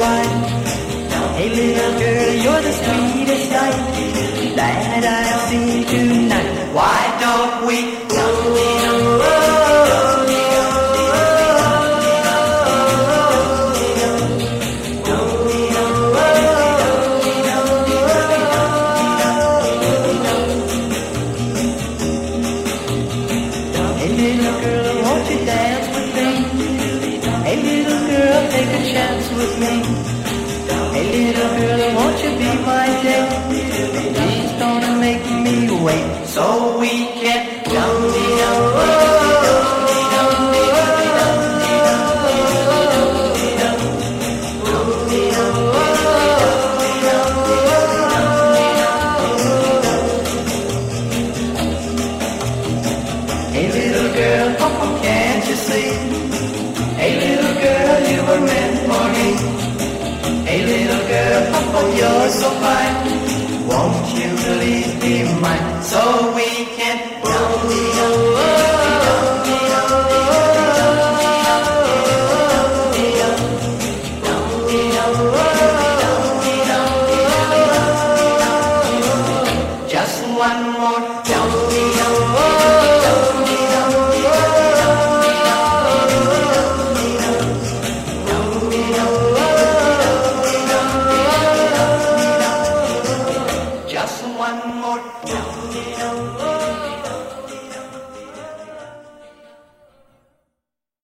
wine. Hey little girl, you're the sweetest sight that I've seen tonight. Why don't we Hey little girl, won't you dance with me? Hey little girl, take a chance with me. Hey little girl, won't you be my date? Please don't make me wait, so we can Hey little girl, oh, can't you see? Hey little girl, you were meant for me. Hey little girl, oh, you're so fine. Won't you please be mine? So